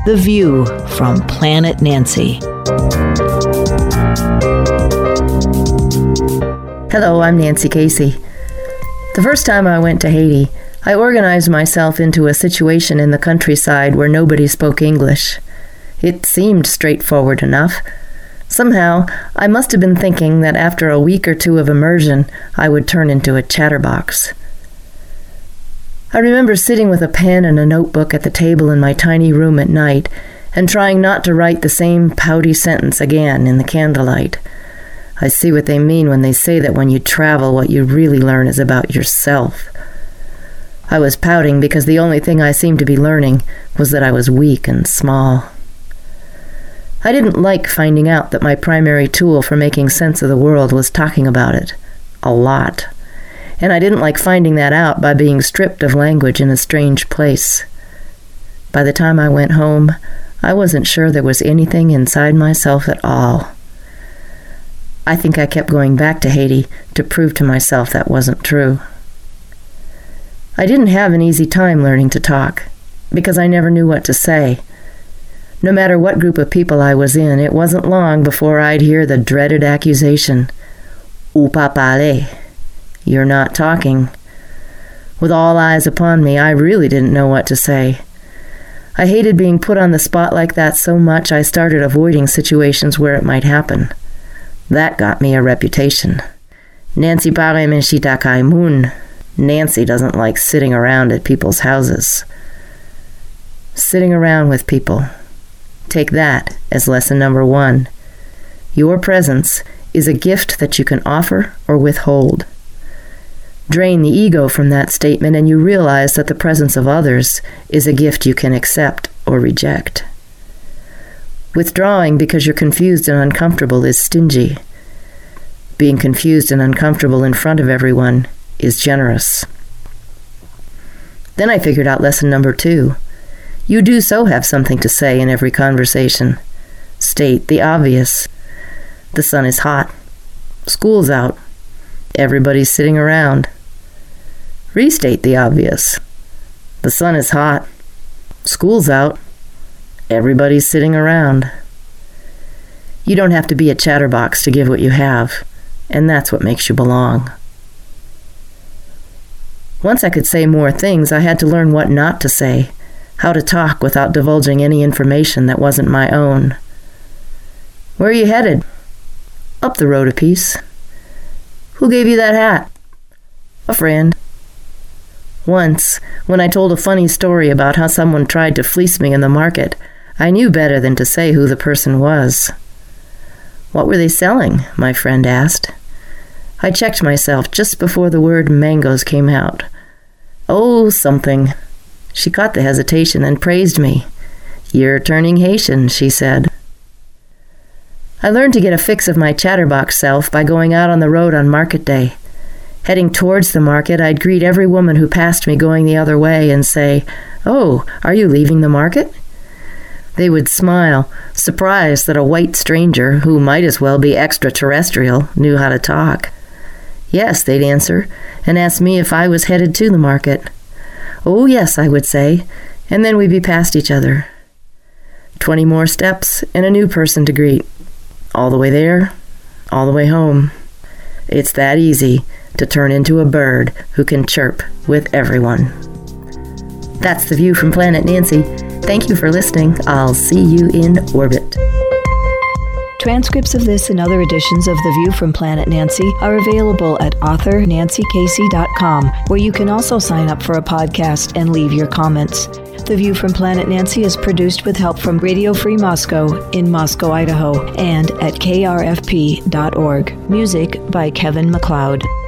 The View from Planet Nancy. Hello, I'm Nancy Casey. The first time I went to Haiti, I organized myself into a situation in the countryside where nobody spoke English. It seemed straightforward enough. Somehow, I must have been thinking that after a week or two of immersion, I would turn into a chatterbox. I remember sitting with a pen and a notebook at the table in my tiny room at night and trying not to write the same pouty sentence again in the candlelight. I see what they mean when they say that when you travel, what you really learn is about yourself. I was pouting because the only thing I seemed to be learning was that I was weak and small. I didn't like finding out that my primary tool for making sense of the world was talking about it. A lot. And I didn't like finding that out by being stripped of language in a strange place. By the time I went home, I wasn't sure there was anything inside myself at all. I think I kept going back to Haiti to prove to myself that wasn't true. I didn't have an easy time learning to talk, because I never knew what to say. No matter what group of people I was in, it wasn't long before I'd hear the dreaded accusation, "Ou pas parler." You're not talking. With all eyes upon me, I really didn't know what to say. I hated being put on the spot like that so much I started avoiding situations where it might happen. That got me a reputation. Nancy pare menshita kaimun. Nancy doesn't like sitting around at people's houses. Sitting around with people. Take that as lesson number 1. Your presence is a gift that you can offer or withhold. Drain the ego from that statement and you realize that the presence of others is a gift you can accept or reject. Withdrawing because you're confused and uncomfortable is stingy. Being confused and uncomfortable in front of everyone is generous. Then I figured out lesson number 2. You do so have something to say in every conversation. State the obvious. The sun is hot. School's out. Everybody's sitting around. Restate the obvious. The sun is hot. School's out. Everybody's sitting around. You don't have to be a chatterbox to give what you have, and that's what makes you belong. Once I could say more things, I had to learn what not to say, how to talk without divulging any information that wasn't my own. Where are you headed? Up the road a piece. Who gave you that hat? A friend. Once, when I told a funny story about how someone tried to fleece me in the market, I knew better than to say who the person was. What were they selling? My friend asked. I checked myself just before the word mangoes came out. Oh, something. She caught the hesitation and praised me. You're turning Haitian, she said. I learned to get a fix of my chatterbox self by going out on the road on market day. Heading towards the market, I'd greet every woman who passed me going the other way and say, "Oh, are you leaving the market?" They would smile, surprised that a white stranger, who might as well be extraterrestrial, knew how to talk. Yes, they'd answer, and ask me if I was headed to the market. Oh, yes, I would say, and then we'd be past each other. 20 more steps and a new person to greet. All the way there, all the way home. It's that easy to turn into a bird who can chirp with everyone. That's The View from Planet Nancy. Thank you for listening. I'll see you in orbit. Transcripts of this and other editions of The View from Planet Nancy are available at authornancykasey.com, where you can also sign up for a podcast and leave your comments. The View from Planet Nancy is produced with help from Radio Free Moscow in Moscow, Idaho, and at krfp.org. Music by Kevin MacLeod.